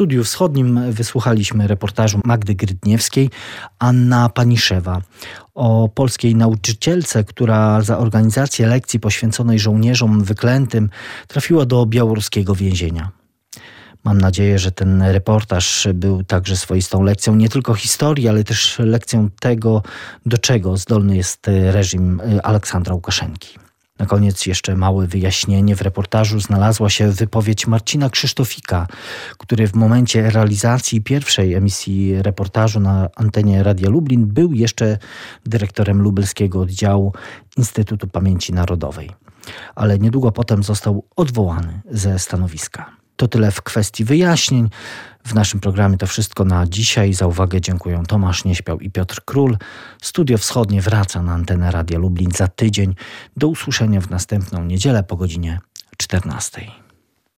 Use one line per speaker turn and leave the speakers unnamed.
Studiu Wschodnim wysłuchaliśmy reportażu Magdy Grydniewskiej, Anna Paniszewa o polskiej nauczycielce, która za organizację lekcji poświęconej żołnierzom wyklętym trafiła do białoruskiego więzienia. Mam nadzieję, że ten reportaż był także swoistą lekcją nie tylko historii, ale też lekcją tego, do czego zdolny jest reżim Aleksandra Łukaszenki. Na koniec jeszcze małe wyjaśnienie. W reportażu znalazła się wypowiedź Marcina Krzysztofika, który w momencie realizacji pierwszej emisji reportażu na antenie Radia Lublin był jeszcze dyrektorem lubelskiego oddziału Instytutu Pamięci Narodowej. Ale niedługo potem został odwołany ze stanowiska. To tyle w kwestii wyjaśnień. W naszym programie to wszystko na dzisiaj. Za uwagę dziękuję Tomasz Nieśpiał i Piotr Król. Studio Wschodnie wraca na antenę Radia Lublin za tydzień. Do usłyszenia w następną niedzielę po godzinie 14.